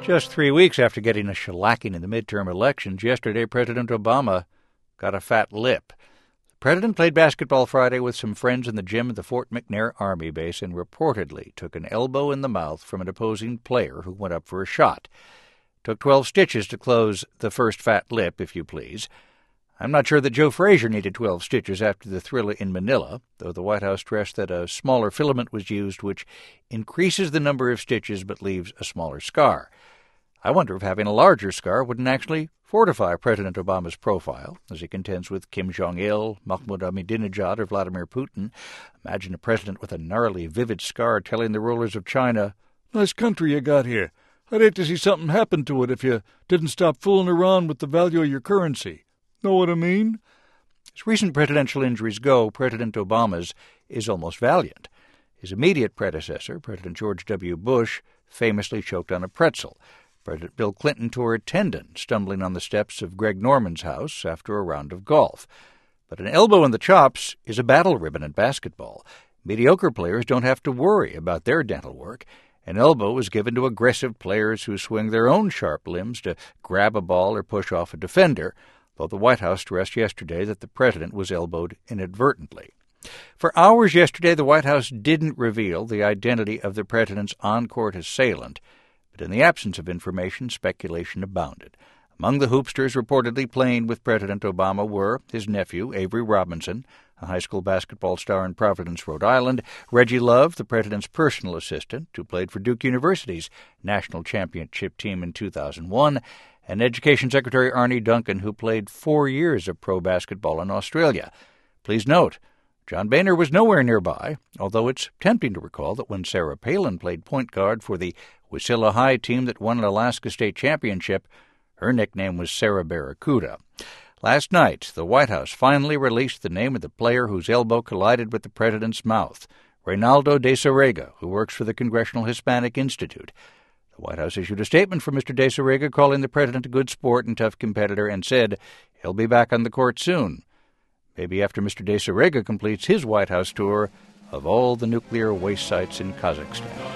Just 3 weeks after getting a shellacking in the midterm elections, yesterday President Obama got a fat lip. The president played basketball Friday with some friends in the gym at the Fort McNair Army Base and reportedly took an elbow in the mouth from an opposing player who went up for a shot. Took 12 stitches to close the first fat lip, if you please. I'm not sure that Joe Frazier needed 12 stitches after the Thrilla in Manila, though the White House stressed that a smaller filament was used, which increases the number of stitches but leaves a smaller scar. I wonder if having a larger scar wouldn't actually fortify President Obama's profile, as he contends with Kim Jong-il, Mahmoud Ahmadinejad, or Vladimir Putin. Imagine a president with a gnarly, vivid scar telling the rulers of China, "Nice country you got here. I'd hate to see something happen to it if you didn't stop fooling around with the value of your currency. Know what I mean?" As recent presidential injuries go, President Obama's is almost valiant. His immediate predecessor, President George W. Bush, famously choked on a pretzel. President Bill Clinton tore a tendon, stumbling on the steps of Greg Norman's house after a round of golf. But an elbow in the chops is a battle ribbon in basketball. Mediocre players don't have to worry about their dental work. An elbow is given to aggressive players who swing their own sharp limbs to grab a ball or push off a defender, though the White House stressed yesterday that the president was elbowed inadvertently. For hours yesterday, the White House didn't reveal the identity of the president's on-court assailant, but in the absence of information, speculation abounded. Among the hoopsters reportedly playing with President Obama were his nephew, Avery Robinson, a high school basketball star in Providence, Rhode Island, Reggie Love, the president's personal assistant, who played for Duke University's national championship team in 2001, and Education Secretary Arne Duncan, who played 4 years of pro basketball in Australia. Please note, John Boehner was nowhere nearby, although it's tempting to recall that when Sarah Palin played point guard for the Wasilla High team that won an Alaska State Championship, her nickname was Sarah Barracuda. Last night, the White House finally released the name of the player whose elbow collided with the president's mouth, Reynaldo de Sarega, who works for the Congressional Hispanic Institute. The White House issued a statement from Mr. de Sarega calling the president a good sport and tough competitor and said he'll be back on the court soon. Maybe after Mr. de Sarega completes his White House tour of all the nuclear waste sites in Kazakhstan.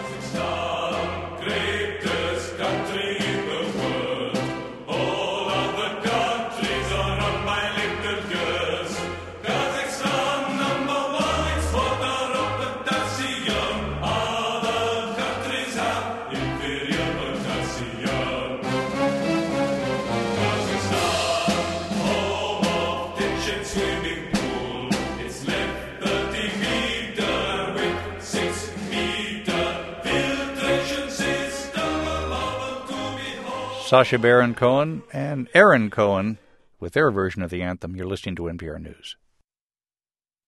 Sacha Baron Cohen and Aaron Cohen with their version of the anthem. You're listening to NPR News.